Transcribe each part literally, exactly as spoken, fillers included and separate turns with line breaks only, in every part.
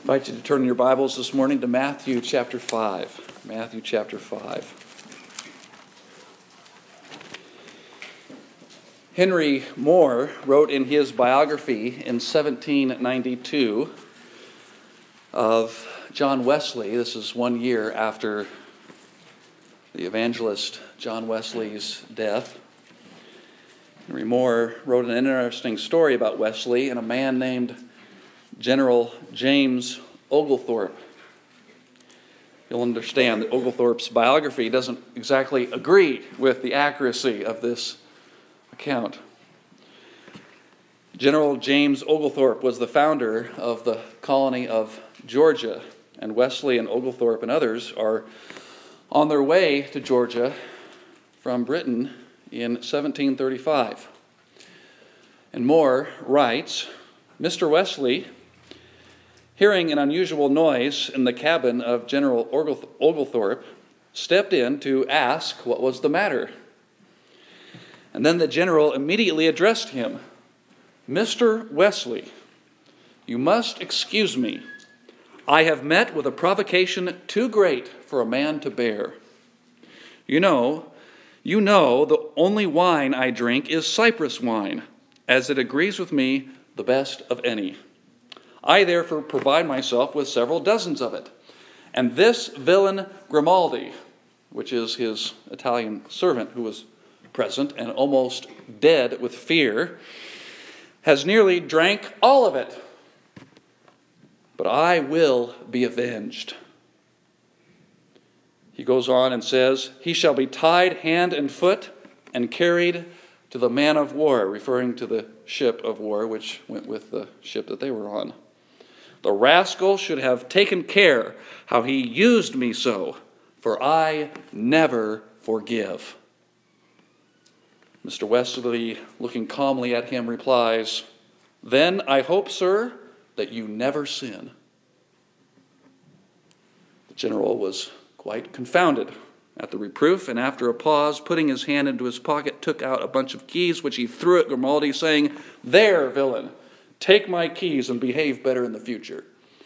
I invite you to turn in your Bibles this morning to Matthew chapter five. Matthew chapter five. Henry Moore wrote in his biography in seventeen ninety-two of John Wesley. This is one year after the evangelist John Wesley's death. Henry Moore wrote an interesting story about Wesley and a man named General James Oglethorpe. You'll understand that Oglethorpe's biography doesn't exactly agree with the accuracy of this account. General James Oglethorpe was the founder of the colony of Georgia, and Wesley and Oglethorpe and others are on their way to Georgia from Britain in seventeen thirty-five. And Moore writes, Mister Wesley, hearing an unusual noise in the cabin of General Oglethorpe, stepped in to ask what was the matter. And then the general immediately addressed him, Mister Wesley, you must excuse me. I have met with a provocation too great for a man to bear. You know, you know the only wine I drink is Cyprus wine, as it agrees with me the best of any. I therefore provide myself with several dozens of it. And this villain Grimaldi, which is his Italian servant who was present and almost dead with fear, has nearly drank all of it. But I will be avenged. He goes on and says, he shall be tied hand and foot and carried to the man of war, referring to the ship of war which went with the ship that they were on. The rascal should have taken care how he used me so, for I never forgive. Mister Wesley, looking calmly at him, replies, Then I hope, sir, that you never sin. The general was quite confounded at the reproof, and after a pause, putting his hand into his pocket, took out a bunch of keys, which he threw at Grimaldi, saying, There, villain! Take my keys and behave better in the future.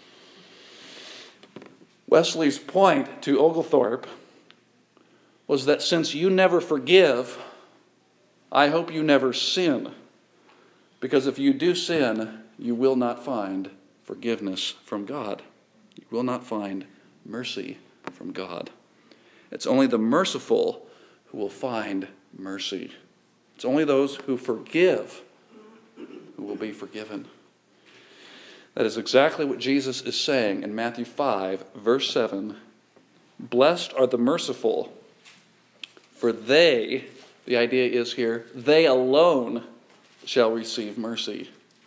Wesley's point to Oglethorpe was that since you never forgive, I hope you never sin. Because if you do sin, you will not find forgiveness from God. You will not find mercy from God. It's only the merciful who will find mercy. It's only those who forgive who will be forgiven. That is exactly what Jesus is saying in Matthew five, verse seven. Blessed are the merciful, for they, the idea is here, they alone shall receive mercy.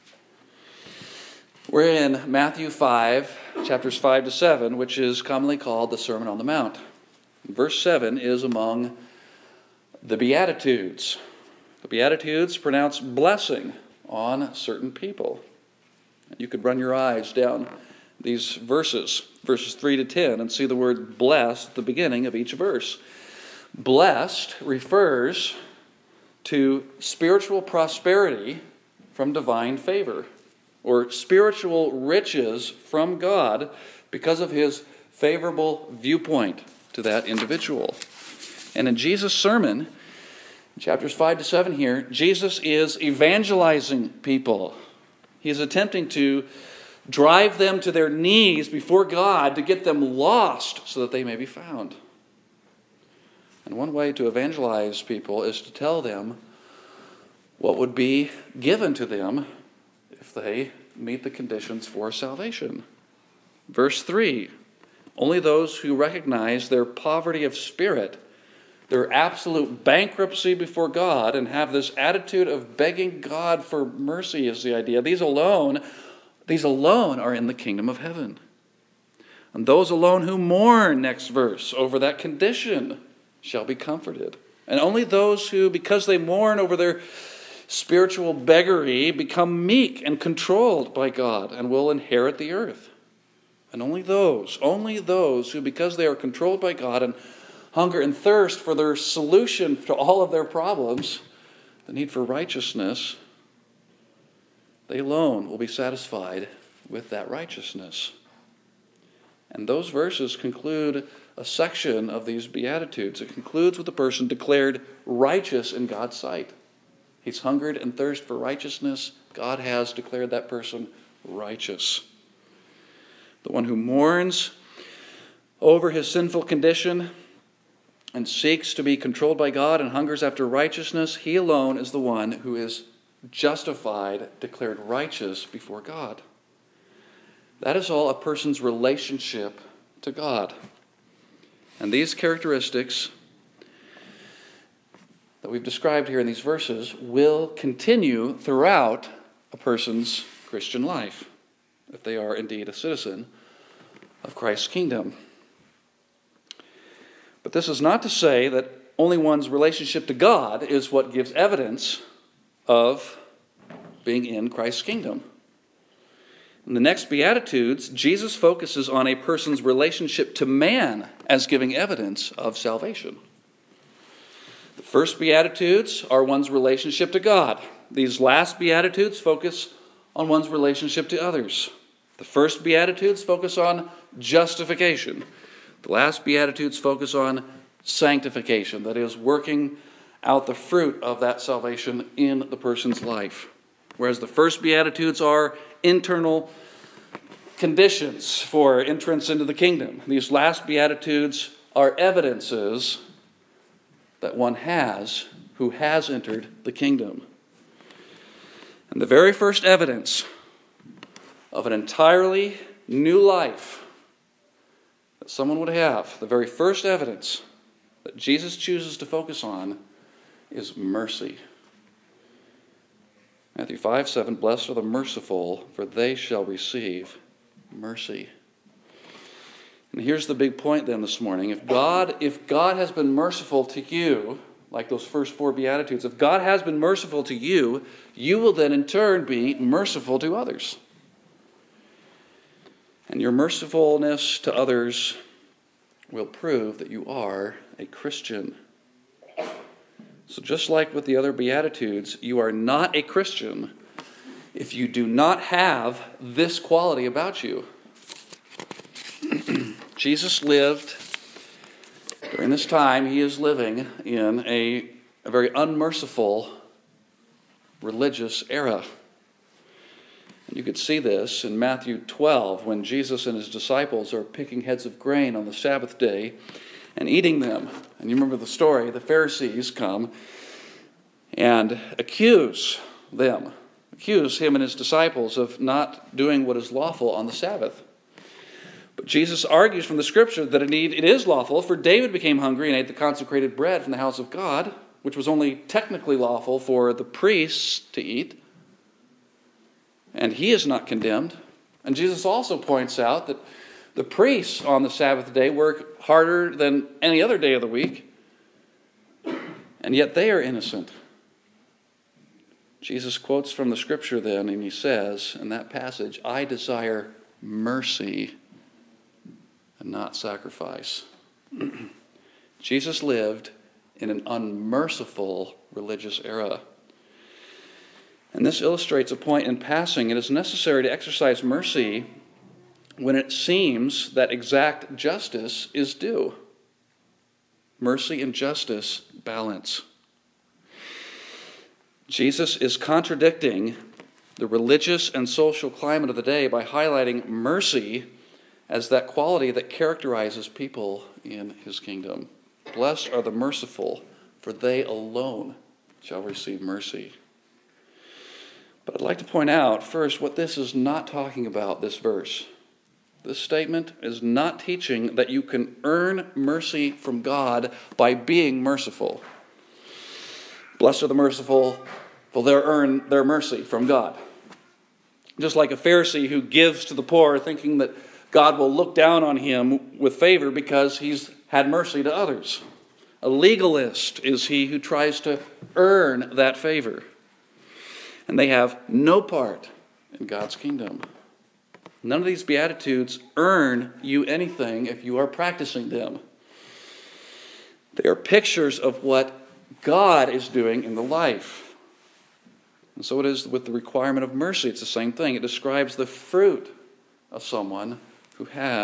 We're in Matthew five, chapters five to seven, which is commonly called the Sermon on the Mount. Verse seven is among the Beatitudes. The Beatitudes pronounce blessing on certain people. You could run your eyes down these verses, verses three to ten, and see the word blessed at the beginning of each verse. Blessed refers to spiritual prosperity from divine favor, or spiritual riches from God because of his favorable viewpoint to that individual. And in Jesus' sermon, chapters five to seven here, Jesus is evangelizing people. He is attempting to drive them to their knees before God to get them lost so that they may be found. And one way to evangelize people is to tell them what would be given to them if they meet the conditions for salvation. Verse three, only those who recognize their poverty of spirit, their absolute bankruptcy before God, and have this attitude of begging God for mercy is the idea. These alone, these alone are in the kingdom of heaven. And those alone who mourn, next verse, over that condition shall be comforted. And only those who, because they mourn over their spiritual beggary, become meek and controlled by God and will inherit the earth. And only those, only those who, because they are controlled by God and hunger and thirst for their solution to all of their problems, the need for righteousness, they alone will be satisfied with that righteousness. And those verses conclude a section of these Beatitudes. It concludes with the person declared righteous in God's sight. He's hungered and thirsted for righteousness. God has declared that person righteous. The one who mourns over his sinful condition and seeks to be controlled by God and hungers after righteousness, he alone is the one who is justified, declared righteous before God. That is all a person's relationship to God. And these characteristics that we've described here in these verses will continue throughout a person's Christian life, if they are indeed a citizen of Christ's kingdom. But this is not to say that only one's relationship to God is what gives evidence of being in Christ's kingdom. In the next Beatitudes, Jesus focuses on a person's relationship to man as giving evidence of salvation. The first Beatitudes are one's relationship to God. These last Beatitudes focus on one's relationship to others. The first Beatitudes focus on justification. The last Beatitudes focus on sanctification, that is, working out the fruit of that salvation in the person's life. Whereas the first Beatitudes are internal conditions for entrance into the kingdom. These last Beatitudes are evidences that one has who has entered the kingdom. And the very first evidence of an entirely new life that someone would have, the very first evidence that Jesus chooses to focus on is mercy. Matthew five seven, blessed are the merciful, for they shall receive mercy. And here's the big point then this morning. If God, if God has been merciful to you, like those first four Beatitudes, if God has been merciful to you, you will then in turn be merciful to others. And your mercifulness to others will prove that you are a Christian. So just like with the other Beatitudes, you are not a Christian if you do not have this quality about you. Jesus lived, during this time, he is living in a, a very unmerciful religious era. And you could see this in Matthew twelve, when Jesus and his disciples are picking heads of grain on the Sabbath day and eating them. And you remember the story, the Pharisees come and accuse them, accuse him and his disciples of not doing what is lawful on the Sabbath. But Jesus argues from the Scripture that indeed it is lawful, for David became hungry and ate the consecrated bread from the house of God, which was only technically lawful for the priests to eat. And he is not condemned. And Jesus also points out that the priests on the Sabbath day work harder than any other day of the week, and yet they are innocent. Jesus quotes from the Scripture then, and he says in that passage, I desire mercy and not sacrifice. Jesus lived in an unmerciful religious era. And this illustrates a point in passing. It is necessary to exercise mercy when it seems that exact justice is due. Mercy and justice balance. Jesus is contradicting the religious and social climate of the day by highlighting mercy as that quality that characterizes people in his kingdom. Blessed are the merciful, for they alone shall receive mercy. But I'd like to point out first what this is not talking about, this verse. This statement is not teaching that you can earn mercy from God by being merciful. Blessed are the merciful, for they'll earn their mercy from God. Just like a Pharisee who gives to the poor thinking that God will look down on him with favor because he's had mercy to others. A legalist is he who tries to earn that favor. And they have no part in God's kingdom. None of these Beatitudes earn you anything if you are practicing them. They are pictures of what God is doing in the life. And so it is with the requirement of mercy. It's the same thing. It describes the fruit of someone who has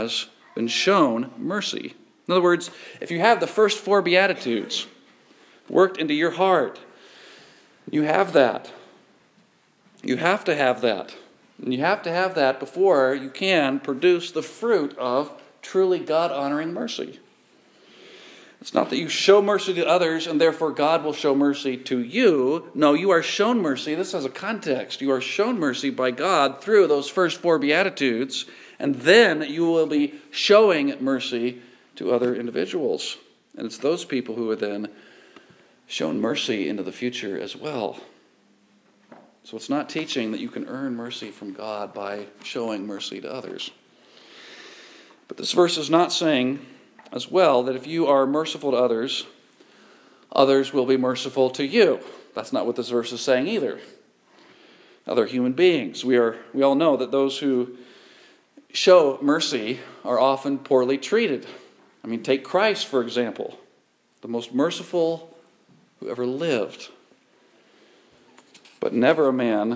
been shown mercy. In other words, if you have the first four Beatitudes worked into your heart, you have that. You have to have that. And you have to have that before you can produce the fruit of truly God-honoring mercy. It's not that you show mercy to others and therefore God will show mercy to you. No, you are shown mercy. This has a context. You are shown mercy by God through those first four Beatitudes, and then you will be showing mercy to other individuals. And it's those people who are then shown mercy into the future as well. So it's not teaching that you can earn mercy from God by showing mercy to others. But this verse is not saying as well that if you are merciful to others, others will be merciful to you. That's not what this verse is saying either. Other human beings. We are we all know that those who show mercy are often poorly treated. I mean, take Christ, for example, the most merciful who ever lived. But never a man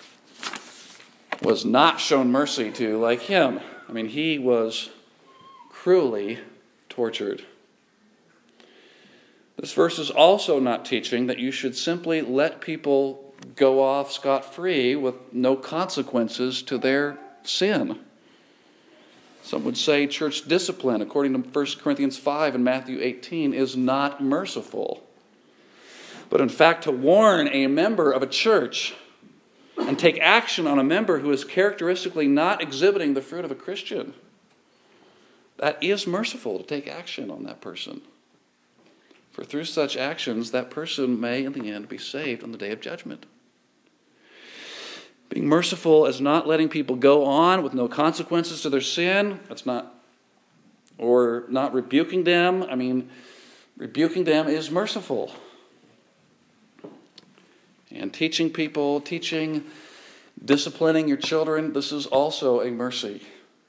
was not shown mercy to like him. I mean, he was cruelly tortured. This verse is also not teaching that you should simply let people go off scot-free with no consequences to their sin. Some would say church discipline, according to First Corinthians five and Matthew eighteen, is not merciful. But in fact, to warn a member of a church and take action on a member who is characteristically not exhibiting the fruit of a Christian, that is merciful to take action on that person. For through such actions, that person may in the end be saved on the day of judgment. Being merciful is not letting people go on with no consequences to their sin. That's not, or not rebuking them. I mean, rebuking them is merciful. And teaching people, teaching, disciplining your children, this is also a mercy.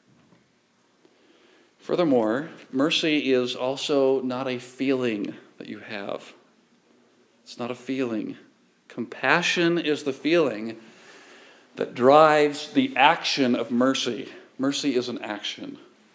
Furthermore, mercy is also not a feeling that you have. It's not a feeling. Compassion is the feeling that drives the action of mercy. Mercy is an action.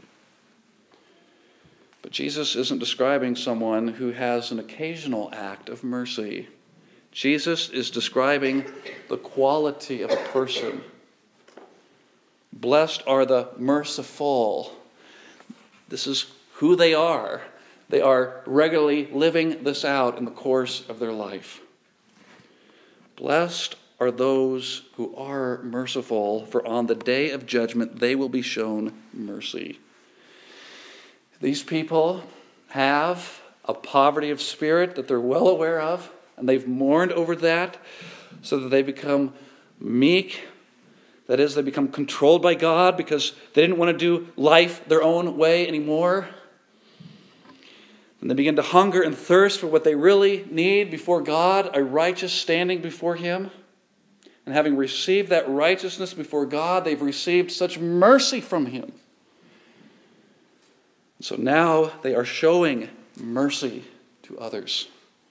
But Jesus isn't describing someone who has an occasional act of mercy. Jesus is describing the quality of a person. Blessed are the merciful. This is who they are. They are regularly living this out in the course of their life. Blessed are those who are merciful, for on the day of judgment they will be shown mercy. These people have a poverty of spirit that they're well aware of, and they've mourned over that so that they become meek. That is, they become controlled by God because they didn't want to do life their own way anymore. And they begin to hunger and thirst for what they really need before God, a righteous standing before Him. And having received that righteousness before God, they've received such mercy from Him. So now they are showing mercy to others.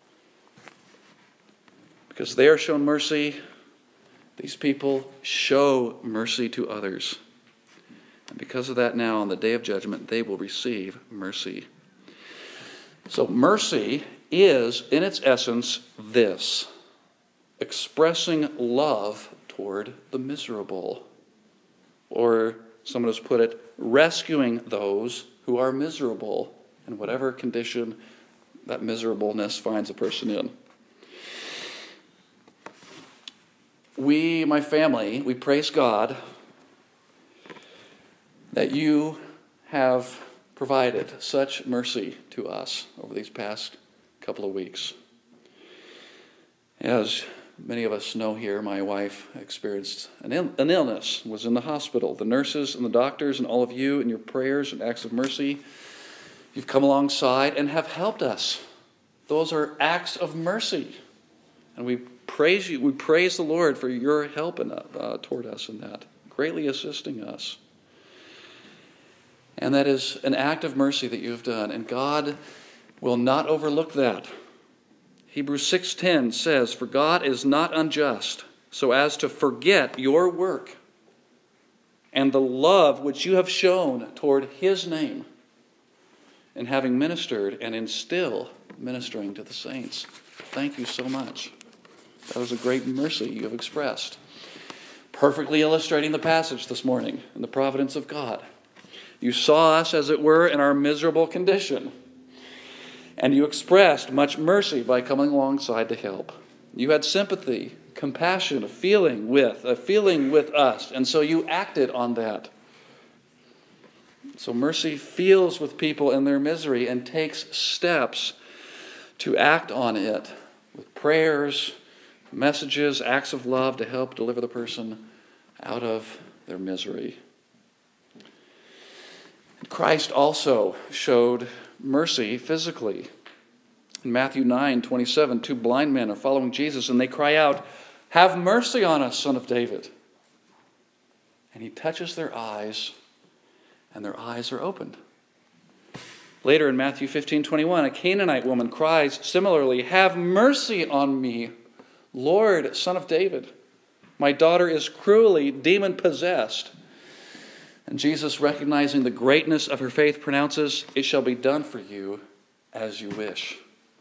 Because they are shown mercy, these people show mercy to others. And because of that now, on the day of judgment, they will receive mercy. So mercy is, in its essence, this: expressing love toward the miserable. Or, someone has put it, rescuing those who are miserable in whatever condition that miserableness finds a person in. We, my family, we praise God that you have provided such mercy to us over these past couple of weeks. As many of us know here, my wife experienced an, Ill- an illness, was in the hospital. The nurses and the doctors and all of you in your prayers and acts of mercy, you've come alongside and have helped us. Those are acts of mercy. And we praise you. We praise the Lord for your help in, uh, toward us in that, greatly assisting us. And that is an act of mercy that you have done. And God will not overlook that. Hebrews six ten says, "For God is not unjust, so as to forget your work and the love which you have shown toward his name in having ministered and in still ministering to the saints. Thank you so much. That was a great mercy you have expressed. Perfectly illustrating the passage this morning in the providence of God. You saw us, as it were, in our miserable condition, and you expressed much mercy by coming alongside to help. You had sympathy, compassion, a feeling with, a feeling with us, and so you acted on that. So mercy feels with people in their misery and takes steps to act on it with prayers, messages, acts of love to help deliver the person out of their misery. Christ also showed mercy physically. In Matthew nine twenty-seven, two blind men are following Jesus, and they cry out, "Have mercy on us, Son of David." And he touches their eyes, and their eyes are opened. Later in Matthew fifteen twenty-one, a Canaanite woman cries similarly, "Have mercy on me, Lord, Son of David. My daughter is cruelly demon-possessed." And Jesus, recognizing the greatness of her faith, pronounces, "It shall be done for you as you wish."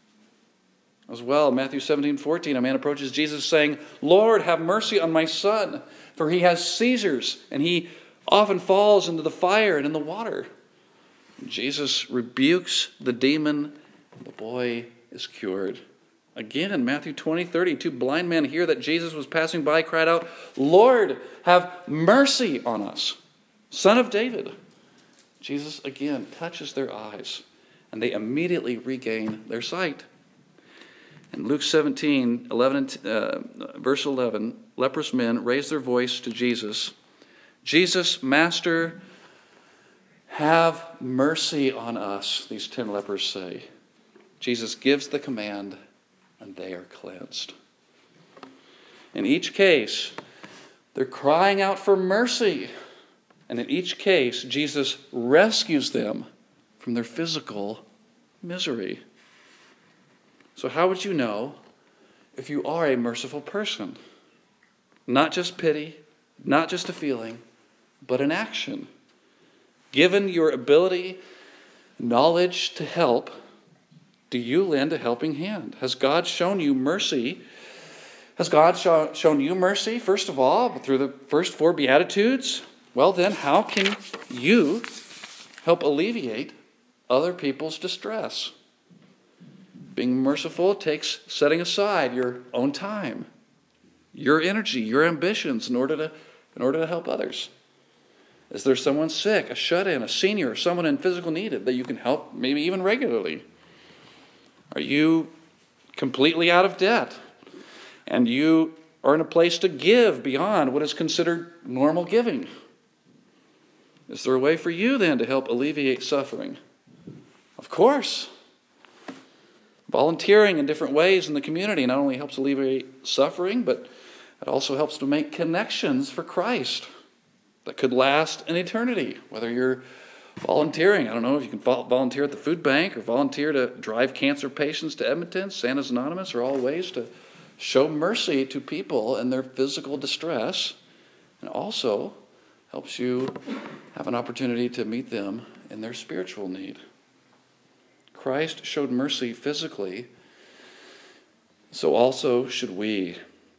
As well, Matthew seventeen fourteen, a man approaches Jesus saying, "Lord, have mercy on my son, for he has seizures, and he often falls into the fire and in the water." And Jesus rebukes the demon, and the boy is cured. Again, in Matthew twenty thirty, two blind men hear that Jesus was passing by, cried out, "Lord, have mercy on us, Son of David." Jesus again touches their eyes, and they immediately regain their sight. In Luke seventeen, eleven, uh, verse eleven, leprous men raise their voice to Jesus. "Jesus, Master, have mercy on us," these ten lepers say. Jesus gives the command, and they are cleansed. In each case, they're crying out for mercy. And in each case, Jesus rescues them from their physical misery. So how would you know if you are a merciful person? Not just pity, not just a feeling, but an action. Given your ability, knowledge to help, do you lend a helping hand? Has God shown you mercy? Has God show, shown you mercy, first of all, through the first four Beatitudes? Well then, how can you help alleviate other people's distress? Being merciful takes setting aside your own time, your energy, your ambitions in order to, in order to help others. Is there someone sick, a shut-in, a senior, or someone in physical need that you can help, maybe even regularly? Are you completely out of debt, and you are in a place to give beyond what is considered normal giving? Is there a way for you then to help alleviate suffering? Of course. Volunteering in different ways in the community not only helps alleviate suffering, but it also helps to make connections for Christ that could last an eternity. Whether you're volunteering, I don't know if you can volunteer at the food bank or volunteer to drive cancer patients to Edmonton, Santa's Anonymous are all ways to show mercy to people in their physical distress, and also helps you have an opportunity to meet them in their spiritual need. Christ showed mercy physically, so also should we.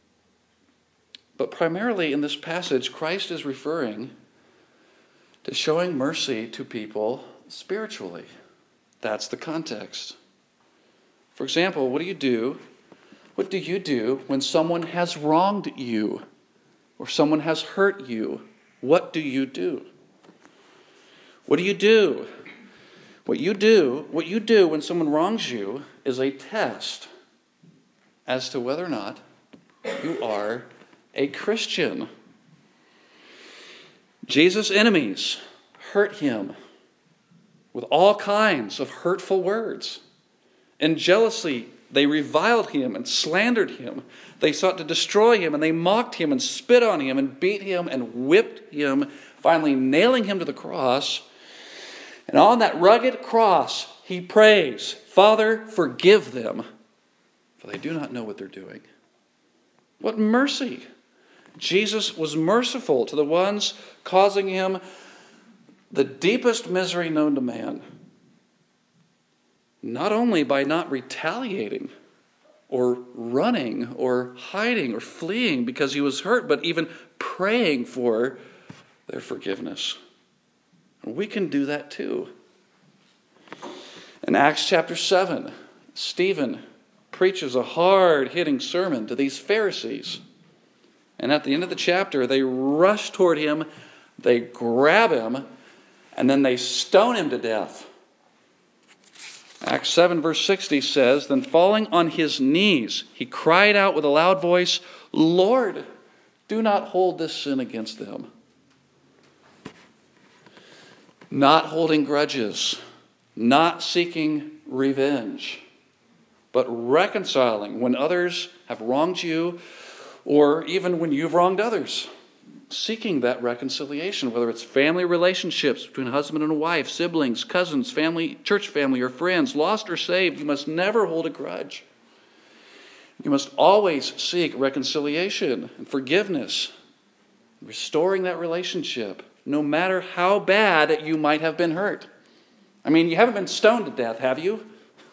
But primarily in this passage, Christ is referring to showing mercy to people spiritually. That's the context. For example, what do you do? What do you do when someone has wronged you or someone has hurt you? What do you do? What do you do? What you do, what you do when someone wrongs you is a test as to whether or not you are a Christian. Jesus' enemies hurt him with all kinds of hurtful words. And jealously, they reviled him and slandered him. They sought to destroy him, and they mocked him and spit on him and beat him and whipped him, finally nailing him to the cross. And on that rugged cross, he prays, "Father, forgive them, for they do not know what they're doing." What mercy! Jesus was merciful to the ones causing him the deepest misery known to man. Not only by not retaliating or running or hiding or fleeing because he was hurt, but even praying for their forgiveness. And we can do that too. In Acts chapter seven, Stephen preaches a hard-hitting sermon to these Pharisees. And at the end of the chapter, they rush toward him, they grab him, and then they stone him to death. Acts seven verse sixty says, "Then falling on his knees, he cried out with a loud voice, 'Lord, do not hold this sin against them.'" Not holding grudges, not seeking revenge, but reconciling when others have wronged you, or even when you've wronged others. Seeking that reconciliation, whether it's family relationships between a husband and a wife, siblings, cousins, family, church family, or friends, lost or saved, you must never hold a grudge. You must always seek reconciliation and forgiveness, restoring that relationship, no matter how bad you might have been hurt. I mean, you haven't been stoned to death, have you?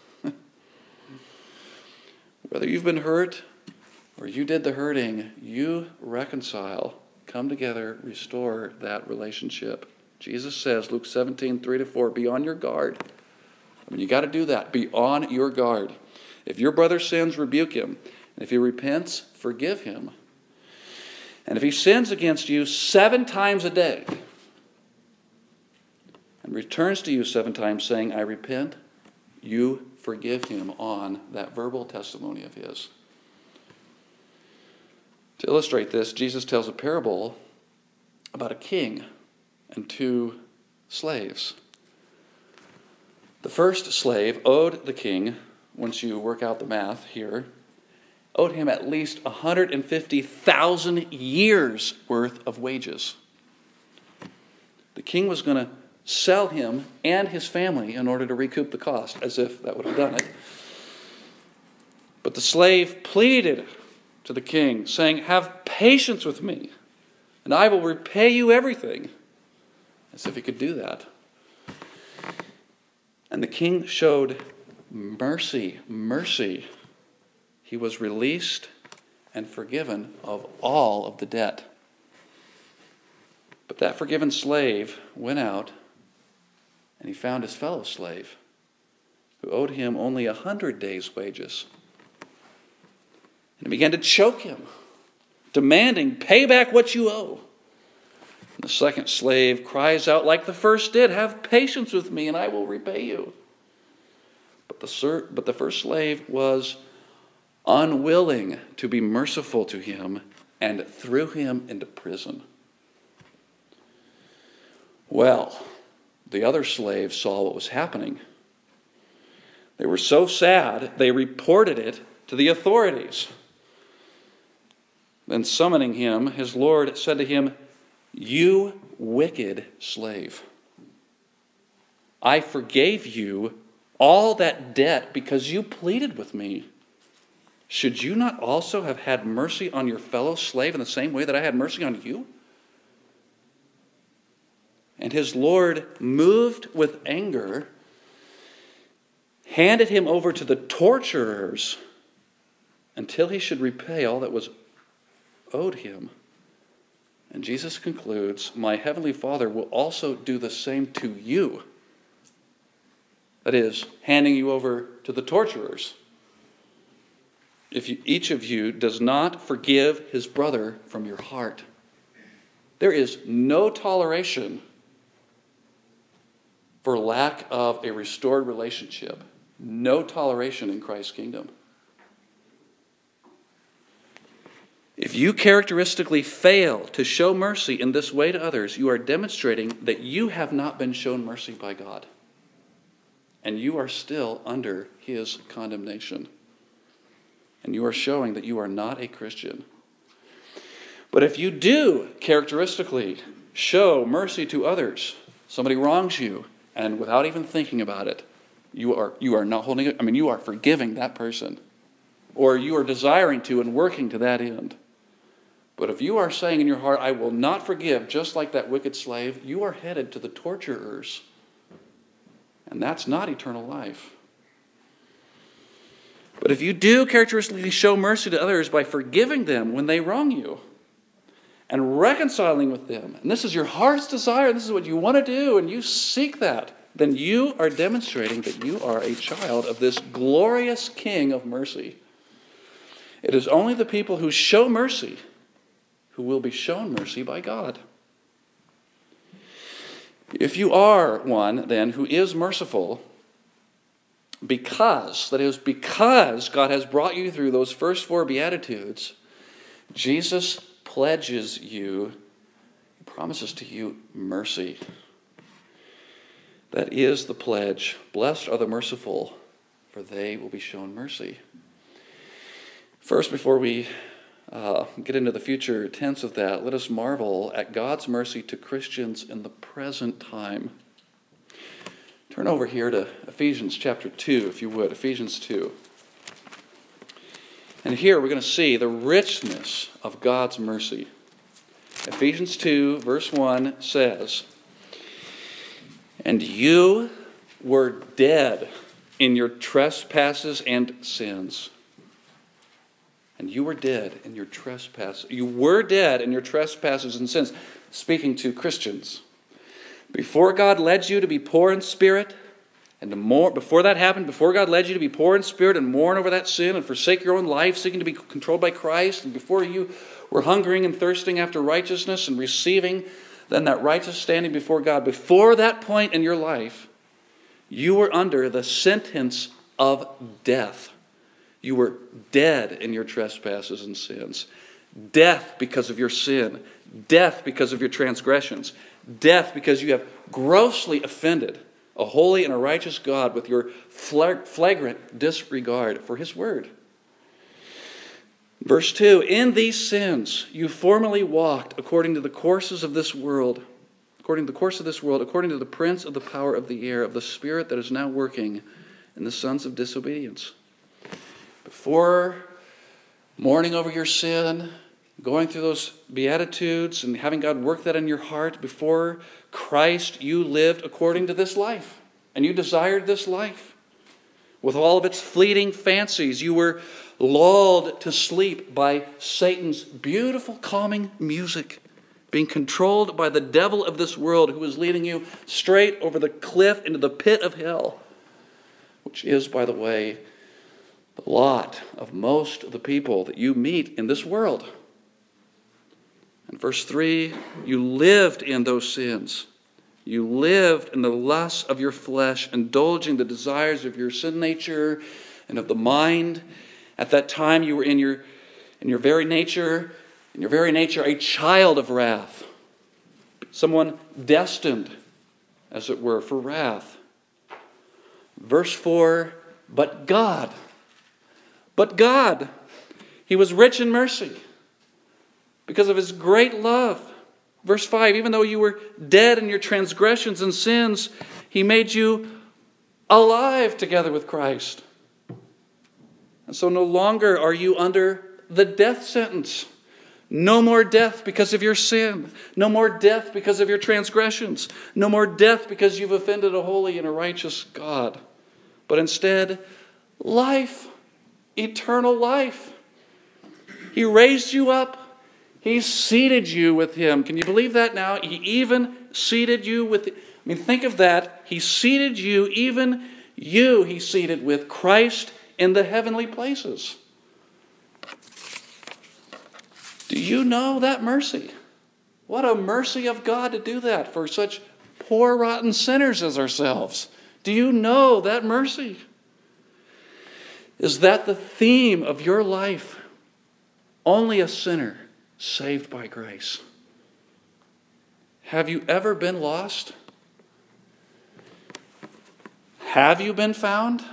Whether you've been hurt or you did the hurting, you reconcile. Come together, restore that relationship. Jesus says, Luke seventeen, three to four, be on your guard. I mean, you got to do that. Be on your guard. If your brother sins, rebuke him. And if he repents, forgive him. And if he sins against you seven times a day and returns to you seven times saying, I repent, you forgive him on that verbal testimony of his. To illustrate this, Jesus tells a parable about a king and two slaves. The first slave owed the king, once you work out the math here, owed him at least one hundred fifty thousand years worth of wages. The king was going to sell him and his family in order to recoup the cost, as if that would have done it. But the slave pleaded to the king, saying, have patience with me, and I will repay you everything. As if he could do that. And the king showed mercy, mercy. He was released and forgiven of all of the debt. But that forgiven slave went out and he found his fellow slave who owed him only a hundred days' wages. And he began to choke him, demanding, pay back what you owe. And the second slave cries out like the first did, have patience with me and I will repay you. But the, but the first slave was unwilling to be merciful to him and threw him into prison. Well, the other slaves saw what was happening. They were so sad, they reported it to the authorities. Then summoning him, his Lord said to him, you wicked slave, I forgave you all that debt because you pleaded with me. Should you not also have had mercy on your fellow slave in the same way that I had mercy on you? And his Lord, moved with anger, handed him over to the torturers until he should repay all that was owed him. And Jesus concludes, my heavenly Father will also do the same to you. That is, handing you over to the torturers. If you, each of you does not forgive his brother from your heart. There is no toleration for lack of a restored relationship. No toleration in Christ's kingdom. If you characteristically fail to show mercy in this way to others, you are demonstrating that you have not been shown mercy by God. And you are still under his condemnation. And you are showing that you are not a Christian. But if you do characteristically show mercy to others, somebody wrongs you, and without even thinking about it, you are you are not holding it. I mean, you are forgiving that person. Or you are desiring to and working to that end. But if you are saying in your heart, I will not forgive, just like that wicked slave, you are headed to the torturers. And that's not eternal life. But if you do characteristically show mercy to others by forgiving them when they wrong you and reconciling with them, and this is your heart's desire, this is what you want to do, and you seek that, then you are demonstrating that you are a child of this glorious King of mercy. It is only the people who show mercy who will be shown mercy by God. If you are one, then, who is merciful, because, that is, because God has brought you through those first four Beatitudes, Jesus pledges you, he promises to you mercy. That is the pledge. Blessed are the merciful, for they will be shown mercy. First, before we uh, get into the future tense of that, let us marvel at God's mercy to Christians in the present time. Turn over here to Ephesians chapter two, if you would. Ephesians two. And here we're going to see the richness of God's mercy. Ephesians two, verse one says, "And you were dead in your trespasses and sins." And you were dead in your trespasses. You were dead in your trespasses and sins. Speaking to Christians. Before God led you to be poor in spirit, and to mourn, before that happened, before God led you to be poor in spirit and mourn over that sin and forsake your own life, seeking to be controlled by Christ, and before you were hungering and thirsting after righteousness and receiving then that righteous standing before God, before that point in your life, you were under the sentence of death. You were dead in your trespasses and sins. Death because of your sin. Death because of your transgressions. Death because you have grossly offended a holy and a righteous God with your flagrant disregard for His word. Verse two, "In these sins you formerly walked according to the courses of this world, according to the course of this world, according to the prince of the power of the air, of the spirit that is now working in the sons of disobedience." Before mourning over your sin, going through those Beatitudes and having God work that in your heart, before Christ, you lived according to this life. And you desired this life. With all of its fleeting fancies, you were lulled to sleep by Satan's beautiful calming music, being controlled by the devil of this world who is leading you straight over the cliff into the pit of hell, which is, by the way, the lot of most of the people that you meet in this world. In verse three, you lived in those sins. You lived in the lusts of your flesh, indulging the desires of your sin nature and of the mind. At that time, you were in your, in your very nature, in your very nature, a child of wrath. Someone destined, as it were, for wrath. Verse four, but God, but God, He was rich in mercy because of His great love. Verse five, even though you were dead in your transgressions and sins, He made you alive together with Christ. And so no longer are you under the death sentence. No more death because of your sin. No more death because of your transgressions. No more death because you've offended a holy and a righteous God. But instead, life, eternal life. He raised you up. He seated you with Him. Can you believe that now? He even seated you with... I mean, think of that. He seated you, even you, He seated with Christ in the heavenly places. Do you know that mercy? What a mercy of God to do that for such poor, rotten sinners as ourselves. Do you know that mercy? Is that the theme of your life? Only a sinner saved by grace. Have you ever been lost? Have you been found?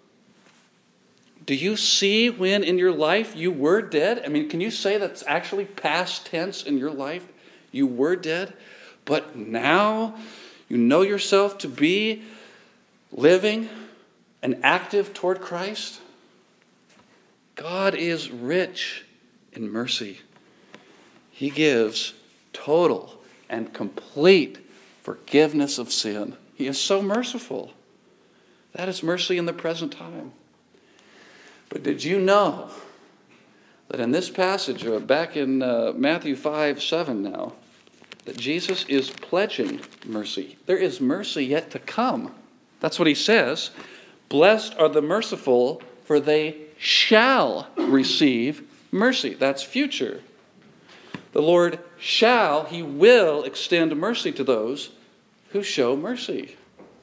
Do you see when in your life you were dead? I mean, can you say that's actually past tense in your life? You were dead, but now you know yourself to be living and active toward Christ? God is rich in mercy. He gives total and complete forgiveness of sin. He is so merciful. That is mercy in the present time. But did you know that in this passage, or back in uh, Matthew five seven now, that Jesus is pledging mercy? There is mercy yet to come. That's what he says. Blessed are the merciful, for they shall receive mercy. That's future. The Lord shall, he will extend mercy to those who show mercy.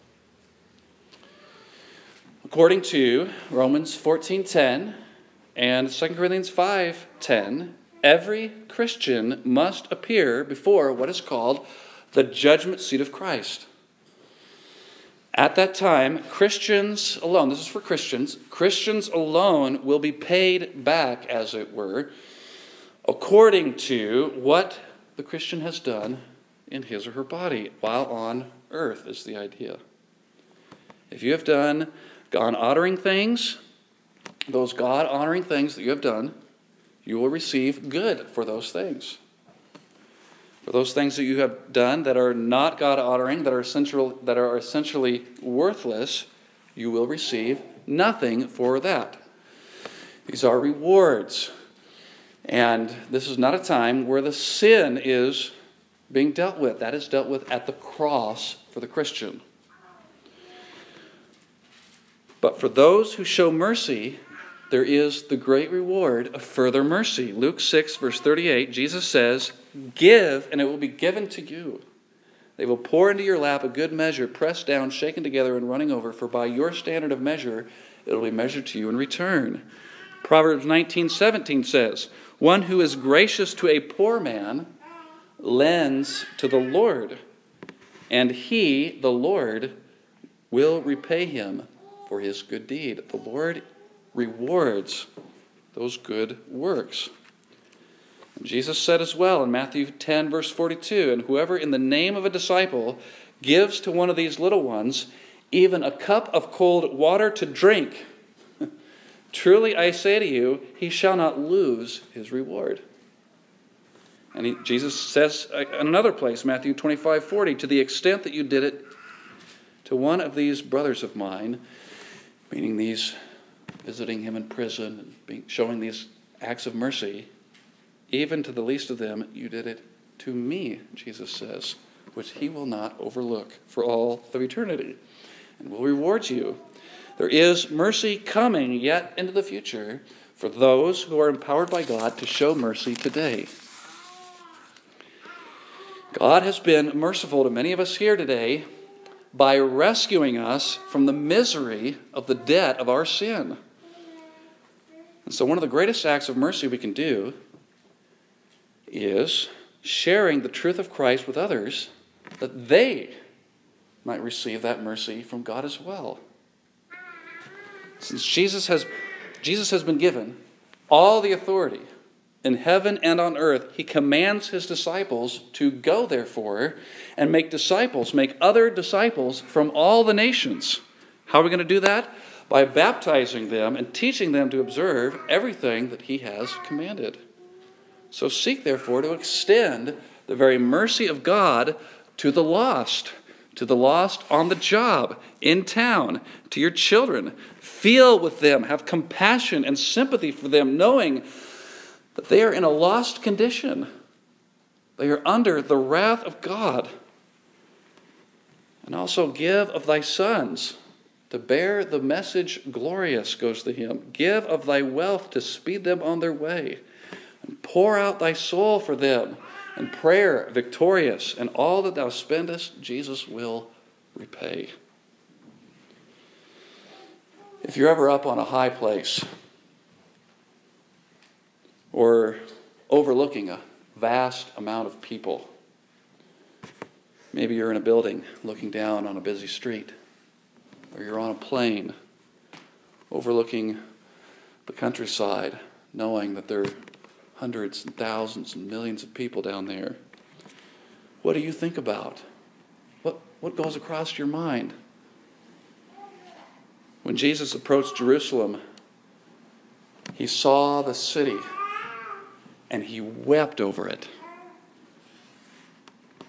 According to Romans fourteen ten and Second Corinthians five ten, every Christian must appear before what is called the judgment seat of Christ. At that time, Christians alone, this is for Christians, Christians alone will be paid back, as it were, according to what the Christian has done in his or her body while on earth, is the idea. If you have done God-honoring things, those God-honoring things that you have done, you will receive good for those things. For those things that you have done that are not God-honoring, that are essential, that are essentially worthless, you will receive nothing for that. These are rewards. And this is not a time where the sin is being dealt with. That is dealt with at the cross for the Christian. But for those who show mercy, there is the great reward of further mercy. Luke six, verse thirty-eight, Jesus says, "Give, and it will be given to you. They will pour into your lap a good measure, pressed down, shaken together, and running over. For by your standard of measure, it will be measured to you in return." Proverbs nineteen seventeen says, "One who is gracious to a poor man lends to the Lord, and he, the Lord, will repay him for his good deed." The Lord rewards those good works. And Jesus said as well in Matthew ten, verse forty-two, "And whoever in the name of a disciple gives to one of these little ones even a cup of cold water to drink, truly I say to you, he shall not lose his reward." And he, Jesus says in another place, Matthew twenty-five forty, "To the extent that you did it to one of these brothers of mine," meaning these visiting him in prison and being, showing these acts of mercy, "even to the least of them, you did it to me," Jesus says, "which he will not overlook for all of eternity, and will reward you." There is mercy coming yet into the future for those who are empowered by God to show mercy today. God has been merciful to many of us here today by rescuing us from the misery of the debt of our sin. And so one of the greatest acts of mercy we can do is sharing the truth of Christ with others, that they might receive that mercy from God as well. Since Jesus has, Jesus has been given all the authority in heaven and on earth, he commands his disciples to go, therefore, and make disciples, make other disciples from all the nations. How are we going to do that? By baptizing them and teaching them to observe everything that he has commanded. So seek, therefore, to extend the very mercy of God to the lost, to the lost on the job, in town, to your children. Feel with them, have compassion and sympathy for them, knowing that they are in a lost condition. They are under the wrath of God. And also give of thy sons to bear the message glorious, goes the hymn. Give of thy wealth to speed them on their way. And pour out thy soul for them. And prayer victorious. And all that thou spendest, Jesus will repay. If you're ever up on a high place, or overlooking a vast amount of people, maybe you're in a building looking down on a busy street, or you're on a plane overlooking the countryside, knowing that there are hundreds and thousands and millions of people down there. What do you think about? What, what goes across your mind? When Jesus approached Jerusalem, he saw the city and he wept over it.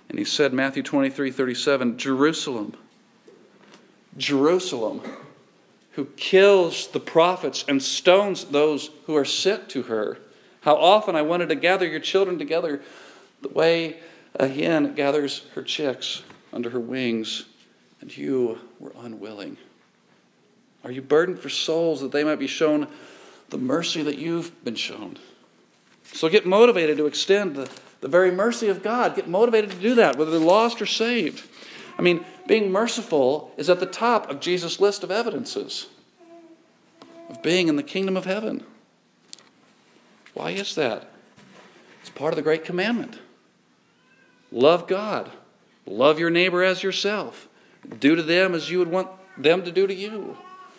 And he said, Matthew twenty-three thirty-seven, Jerusalem, Jerusalem, who kills the prophets and stones those who are sent to her. How often I wanted to gather your children together the way a hen gathers her chicks under her wings, and you were unwilling. Are you burdened for souls that they might be shown the mercy that you've been shown? So get motivated to extend the, the very mercy of God. Get motivated to do that, whether they're lost or saved. I mean, being merciful is at the top of Jesus' list of evidences of being in the kingdom of heaven. Why is that? It's part of the great commandment. Love God. Love your neighbor as yourself. Do to them as you would want them to do to you.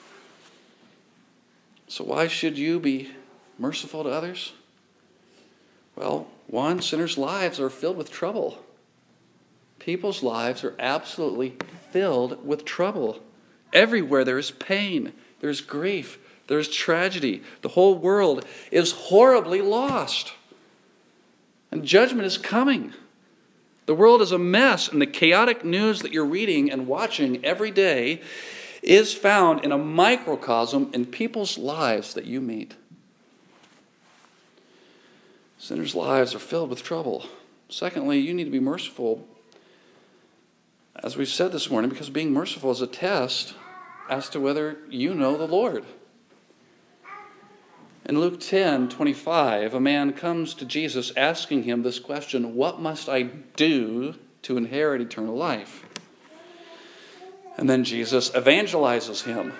So why should you be merciful to others? Well, one, sinners' lives are filled with trouble. People's lives are absolutely filled with trouble. Everywhere there is pain, there's grief, there's tragedy. The whole world is horribly lost. And judgment is coming. The world is a mess, and the chaotic news that you're reading and watching every day is found in a microcosm in people's lives that you meet. Sinners' lives are filled with trouble. Secondly, you need to be merciful, as we've said this morning, because being merciful is a test as to whether you know the Lord. In Luke ten twenty-five, a man comes to Jesus asking him this question, what must I do to inherit eternal life? And then Jesus evangelizes him.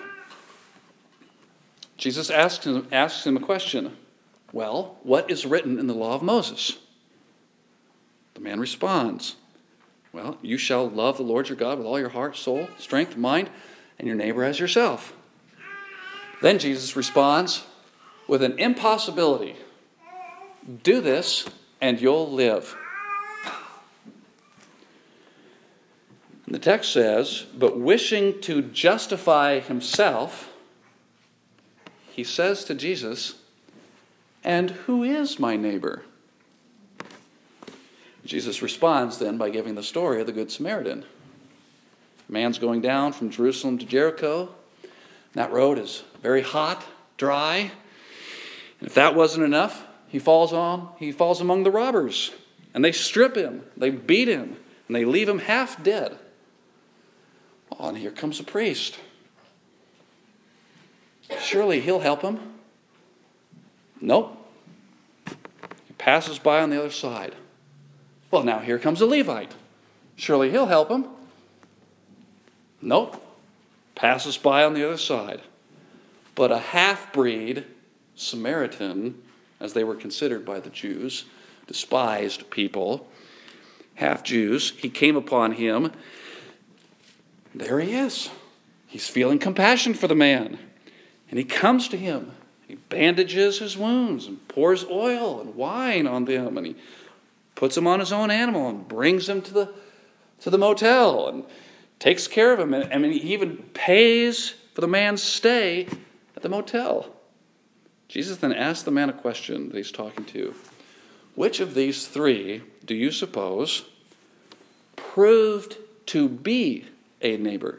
Jesus asks him, asks him a question. Well, what is written in the law of Moses? The man responds, well, you shall love the Lord your God with all your heart, soul, strength, mind, and your neighbor as yourself. Then Jesus responds with an impossibility. Do this and you'll live. And the text says, but wishing to justify himself, he says to Jesus, and who is my neighbor? Jesus responds then by giving the story of the Good Samaritan. A man's going down from Jerusalem to Jericho. That road is very hot, dry. And if that wasn't enough, he falls on, he falls among the robbers. And they strip him, they beat him, and they leave him half dead. Oh, and here comes a priest. Surely he'll help him. Nope. He passes by on the other side. Well, now here comes a Levite. Surely he'll help him. Nope. Passes by on the other side. But a half-breed Samaritan, as they were considered by the Jews, despised people, half-Jews, he came upon him. There he is. He's feeling compassion for the man. And he comes to him. He bandages his wounds and pours oil and wine on them. And he puts him on his own animal and brings him to the, to the motel and takes care of him. And, I mean, he even pays for the man's stay at the motel. Jesus then asks the man a question that he's talking to. Which of these three do you suppose proved to be a neighbor?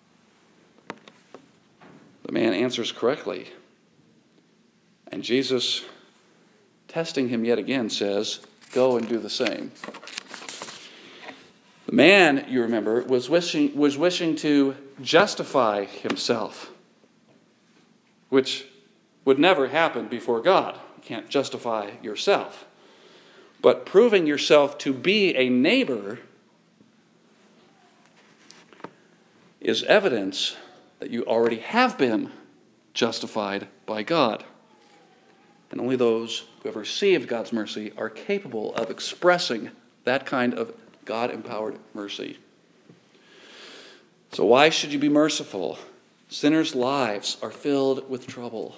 The man answers correctly. And Jesus, testing him yet again, says, go and do the same. The man, you remember, was wishing, was wishing to justify himself, which would never happen before God. You can't justify yourself. But proving yourself to be a neighbor is evidence that you already have been justified by God. And only those who have received God's mercy are capable of expressing that kind of God-empowered mercy. So why should you be merciful? Sinners' lives are filled with trouble.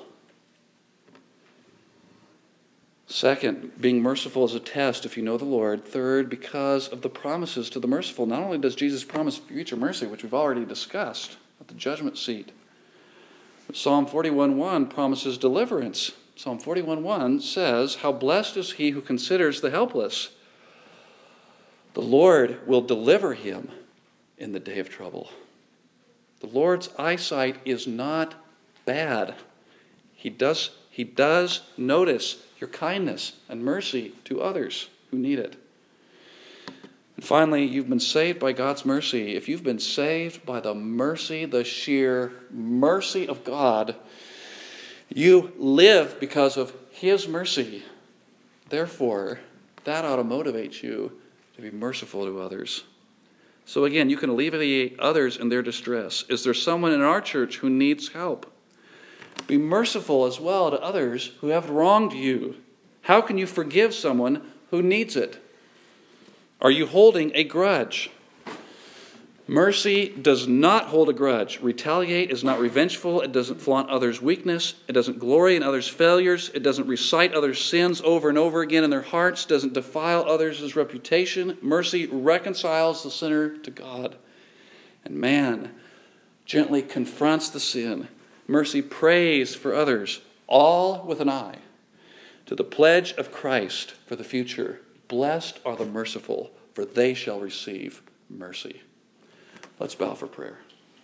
Second, being merciful is a test if you know the Lord. Third, because of the promises to the merciful. Not only does Jesus promise future mercy, which we've already discussed at the judgment seat, but Psalm forty-one one promises deliverance. Psalm forty-one one says, how blessed is he who considers the helpless. The Lord will deliver him in the day of trouble. The Lord's eyesight is not bad. He does, he does notice your kindness and mercy to others who need it. And finally, you've been saved by God's mercy. If you've been saved by the mercy, the sheer mercy of God, you live because of his mercy. Therefore, that ought to motivate you to be merciful to others. So again, you can alleviate others in their distress. Is there someone in our church who needs help? Be merciful as well to others who have wronged you. How can you forgive someone who needs it? Are you holding a grudge? Mercy does not hold a grudge. Retaliate is not revengeful. It doesn't flaunt others' weakness. It doesn't glory in others' failures. It doesn't recite others' sins over and over again in their hearts. It doesn't defile others' reputation. Mercy reconciles the sinner to God. And man gently confronts the sin. Mercy prays for others, all with an eye to the pledge of Christ for the future. Blessed are the merciful, for they shall receive mercy. Let's bow for prayer.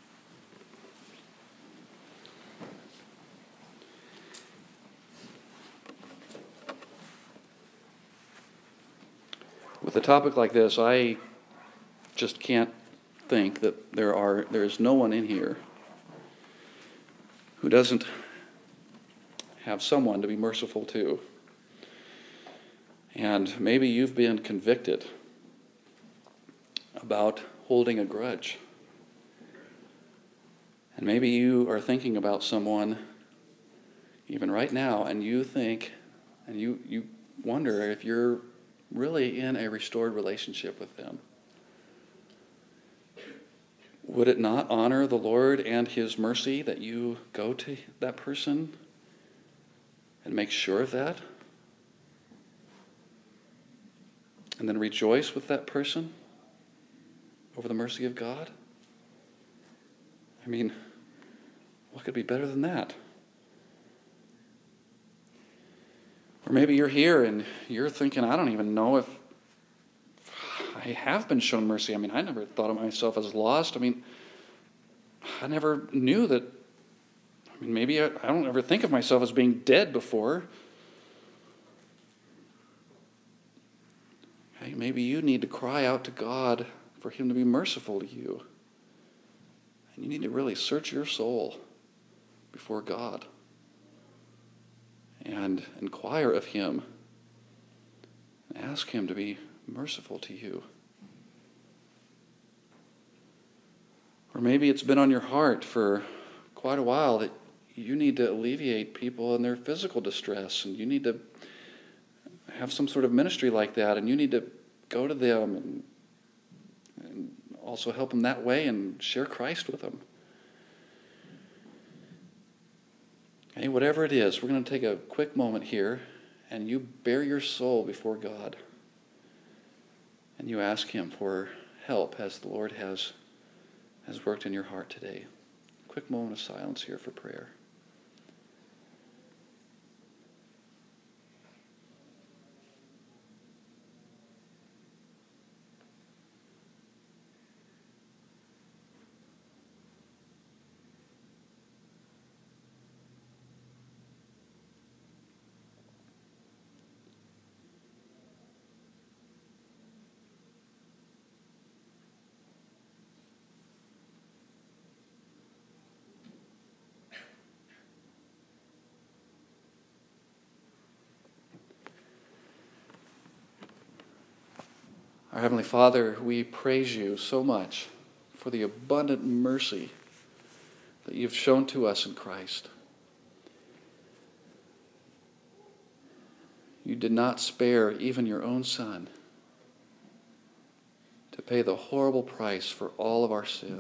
With a topic like this, I just can't think that there are there is no one in here who doesn't have someone to be merciful to. And maybe you've been convicted about holding a grudge. And maybe you are thinking about someone even right now, and you think, and you, you wonder if you're really in a restored relationship with them. Would it not honor the Lord and his mercy that you go to that person and make sure of that? And then rejoice with that person over the mercy of God? I mean, what could be better than that? Or maybe you're here and you're thinking, I don't even know if I have been shown mercy. I mean, I never thought of myself as lost. I mean, I never knew that. I mean, maybe I, I don't ever think of myself as being dead before. Hey, maybe you need to cry out to God for him to be merciful to you. And you need to really search your soul before God and inquire of him and ask him to be merciful to you. Or maybe it's been on your heart for quite a while that you need to alleviate people in their physical distress, and you need to have some sort of ministry like that, and you need to go to them and, and also help them that way and share Christ with them. Okay, whatever it is, we're going to take a quick moment here, and you bare your soul before God, and you ask him for help as the Lord has, has worked in your heart today. Quick moment of silence here for prayer. Our Heavenly Father, we praise you so much for the abundant mercy that you've shown to us in Christ. You did not spare even your own Son to pay the horrible price for all of our sin.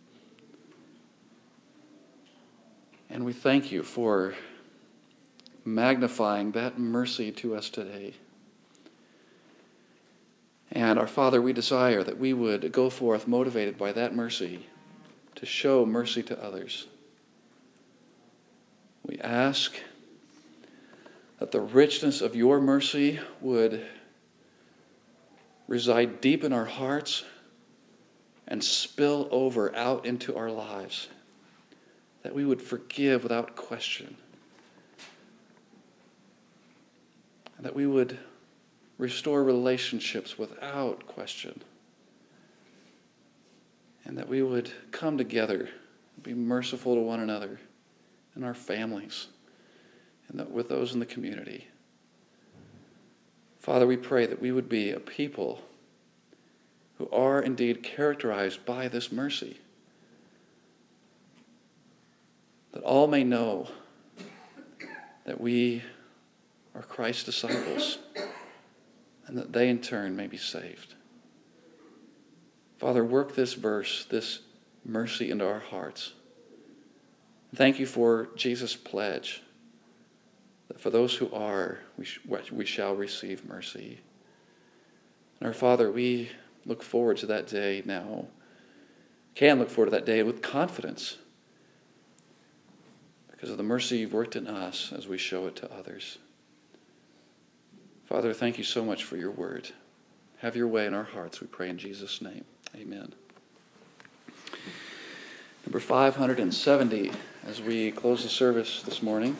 And we thank you for magnifying that mercy to us today. And our Father, we desire that we would go forth motivated by that mercy to show mercy to others. We ask that the richness of your mercy would reside deep in our hearts and spill over out into our lives. That we would forgive without question. And that we would restore relationships without question. And that we would come together, be merciful to one another and our families, and that with those in the community. Father, we pray that we would be a people who are indeed characterized by this mercy. That all may know that we are Christ's disciples, and that they in turn may be saved. Father, work this verse, this mercy into our hearts. Thank you for Jesus' pledge that for those who are, we, sh- we shall receive mercy. And our Father, we look forward to that day now, can look forward to that day with confidence because of the mercy you've worked in us as we show it to others. Father, thank you so much for your word. Have your way in our hearts, we pray in Jesus' name. Amen. Number five hundred seventy, as we close the service this morning.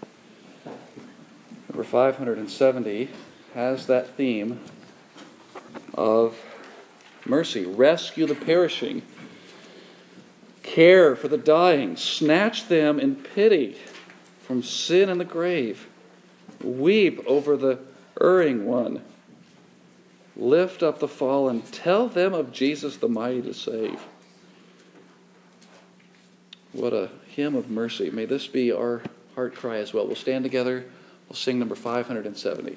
Number five hundred seventy has that theme of mercy. Rescue the perishing. Care for the dying. Snatch them in pity from sin and the grave. Weep over the erring one. Lift up the fallen. Tell them of Jesus the mighty to save. What a hymn of mercy. May this be our heart cry as well. We'll stand together. We'll sing number five hundred seventy.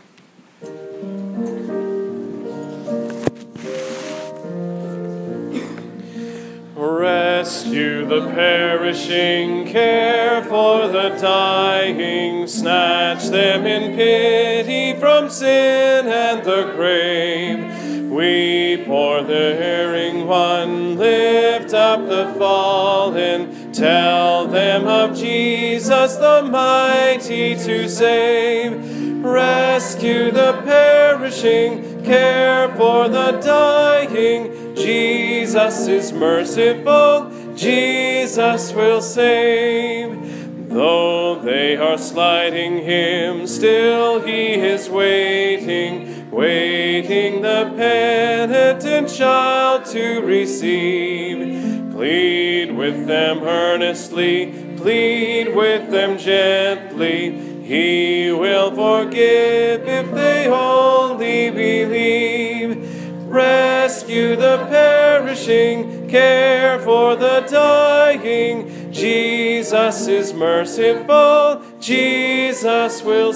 Rescue the perishing, care for the dying, snatch them in pity from sin and the grave. Weep o'er the erring one, lift up the fallen, tell them of Jesus the mighty to save. Rescue the perishing, care for the dying, Jesus is merciful, Jesus will save. Though they are slighting him, still he is waiting, waiting the penitent child to receive. Plead with them earnestly, plead with them gently, he will forgive if they only believe. Rescue the perishing, care for the dying, Jesus is merciful, Jesus will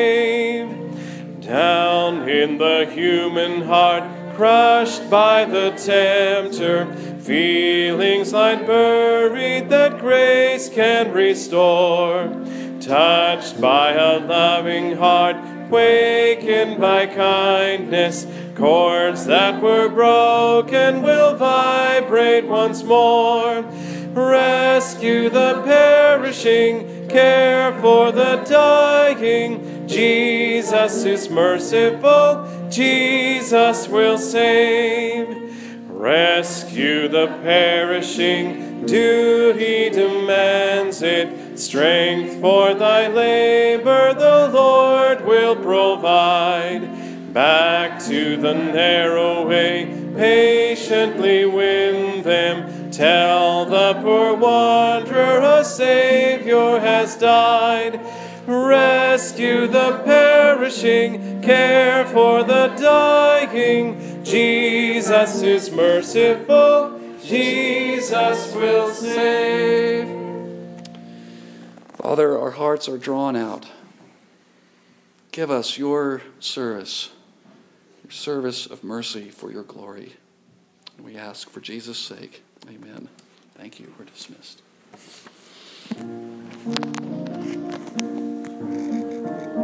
save. Down in the human heart, crushed by the tempter, feelings lie buried that grace can restore. Touched by a loving heart, wakened by kindness, chords that were broken will vibrate once more. Rescue the perishing, care for the dying, Jesus is merciful, Jesus will save. Rescue the perishing, duty demands it, strength for thy labor the Lord will provide. Back to the narrow way, patiently win them. Tell the poor wanderer a Savior has died. Rescue the perishing, care for the dying. Jesus is merciful, Jesus will save.
Father, our hearts are drawn out. Give us your service. Your service of mercy for your glory. And we ask for Jesus' sake. Amen. Thank you. We're dismissed.